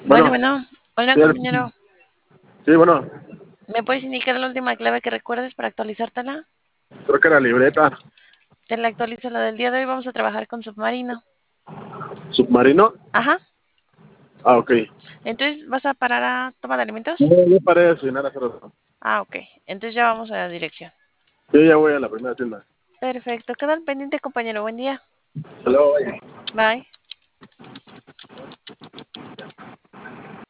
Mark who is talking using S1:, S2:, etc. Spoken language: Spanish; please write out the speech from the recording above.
S1: Bueno,
S2: Bueno,
S1: bueno. Hola,
S2: sí,
S1: compañero.
S2: sí, bueno,
S1: ¿Me puedes indicar la última clave que recuerdes para actualizártela?
S2: creo que la libreta.
S1: Te la actualizo la del día de hoy. Vamos a trabajar con submarino.
S2: ¿Submarino?
S1: Ajá.
S2: Ah, ok.
S1: Entonces, ¿vas a parar a toma de alimentos?
S2: No, yo paré de desayunar hace rato.
S1: Ah, ok. Entonces ya vamos a la dirección.
S2: Yo ya voy a la primera tienda.
S1: Perfecto. Queda al pendiente, compañero. Buen día.
S2: Hasta luego, bye.
S1: Bye.